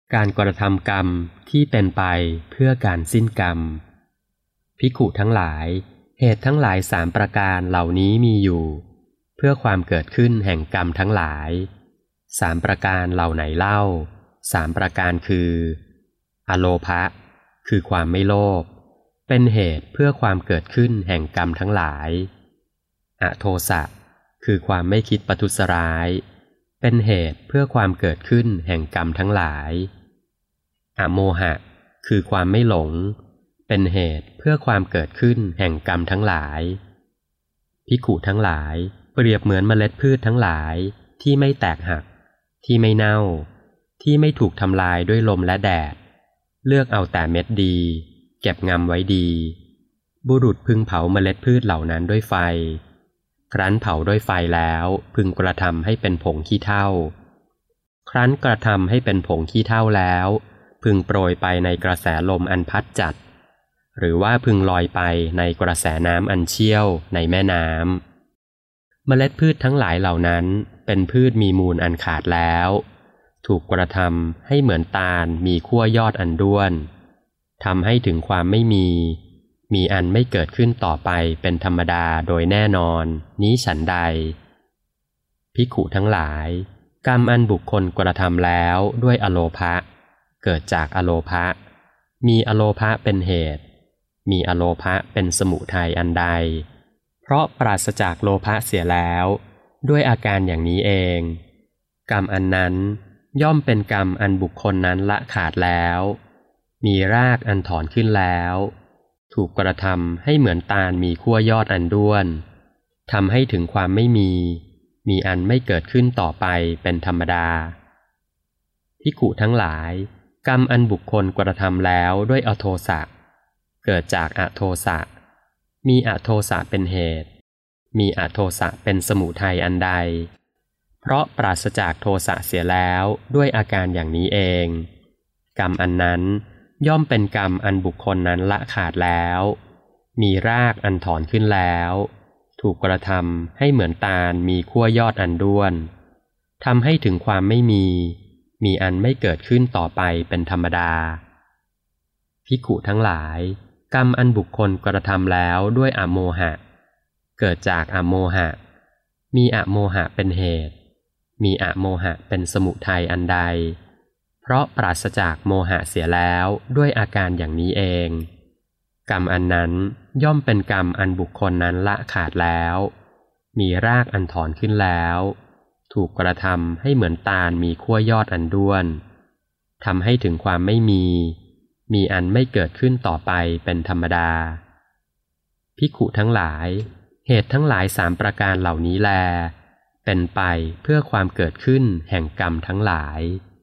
การกระทำกรรมที่เป็นไปเพื่อการสิ้นกรรมภิกขุทั้งหลายเหตุทั้งหลายสามประการเหล่านี้มีอยู่เพื่อความเกิดขึ้นแห่งกรรมทั้งหลายสามประการเหล่าไหนเล่าสามประการคืออโลภะคือความไม่โลภเป็นเหตุเพื่อความเกิดขึ้นแห่งกรรมทั้งหลายอโทสะคือความไม่คิดประทุษร้ายเป็นเหตุเพื่อความเกิดขึ้นแห่งกรรมทั้งหลายอโมหะคือความไม่หลงเป็นเหตุเพื่อความเกิดขึ้นแห่งกรรมทั้งหลายภิกขุทั้งหลายเปรียบเหมือนเมล็ดพืชทั้งหลายที่ไม่แตกหักที่ไม่เน่าที่ไม่ถูกทำลายด้วยลมและแดดเลือกเอาแต่เม็ดดีเก็บงำไว้ดีบุรุษพึงเผาเมล็ดพืชเหล่านั้นด้วยไฟครั้นเผาด้วยไฟแล้วพึงกระทำให้เป็นผงขี้เถ้าครั้นกระทำให้เป็นผงขี้เถ้าแล้วพึงโปรยไปในกระแสลมอันพัดจัดหรือว่าพึงลอยไปในกระแสน้ำอันเชี่ยวในแม่น้ำเมล็ดพืชทั้งหลายเหล่านั้นเป็นพืชมีมูลอันขาดแล้วถูกกระทำให้เหมือนตาลมีขั้วยอดอันด้วนทำให้ถึงความไม่มีอันไม่เกิดขึ้นต่อไปเป็นธรรมดาโดยแน่นอนนี้ฉันใดภิกขุทั้งหลายกรรมอันบุคคลกระทำแล้วด้วยอโลภะเกิดจากอโลภะมีอโลภะเป็นเหตุมีอโลภะเป็นสมุทัยอันใดเพราะปราศจากโลภะเสียแล้วด้วยอาการอย่างนี้เองกรรมอันนั้นย่อมเป็นกรรมอันบุคคลนั้นละขาดแล้วมีรากอันถอนขึ้นแล้วถูกกระทำให้เหมือนตาลมีขั้วยอดอันด้วนทำให้ถึงความไม่มีอันไม่เกิดขึ้นต่อไปเป็นธรรมดาภิกขุทั้งหลายกรรมอันบุคคลกระทำแล้วด้วยอโทสะเกิดจากอโทสะมีอโทสะเป็นเหตุมีอโทสะเป็นสมุทัยอันใดเพราะปราศจากโทสะเสียแล้วด้วยอาการอย่างนี้เองกรรมอันนั้นย่อมเป็นกรรมอันบุคคลนั้นละขาดแล้วมีรากอันถอนขึ้นแล้วถูกกระทำให้เหมือนตาลมีขั้วยอดอันด้วนทำให้ถึงความไม่มีอันไม่เกิดขึ้นต่อไปเป็นธรรมดาภิกขุทั้งหลายกรรมอันบุคคลกระทำแล้วด้วยอโมหะเกิดจากอโมหะมีอโมหะเป็นเหตุมีอโมหะเป็นสมุทัยอันใดเพราะปราศจากโมหะเสียแล้วด้วยอาการอย่างนี้เองกรรมอันนั้นย่อมเป็นกรรมอันบุคคลนั้นละขาดแล้วมีรากอันถอนขึ้นแล้วถูกกระทำให้เหมือนตาลมีขั้วยอดอันด้วนทำให้ถึงความไม่มีอันไม่เกิดขึ้นต่อไปเป็นธรรมดาภิกขุทั้งหลายเหตุทั้งหลายสามประการเหล่านี้แลเป็นไปเพื่อความเกิดขึ้นแห่งกรรมทั้งหลาย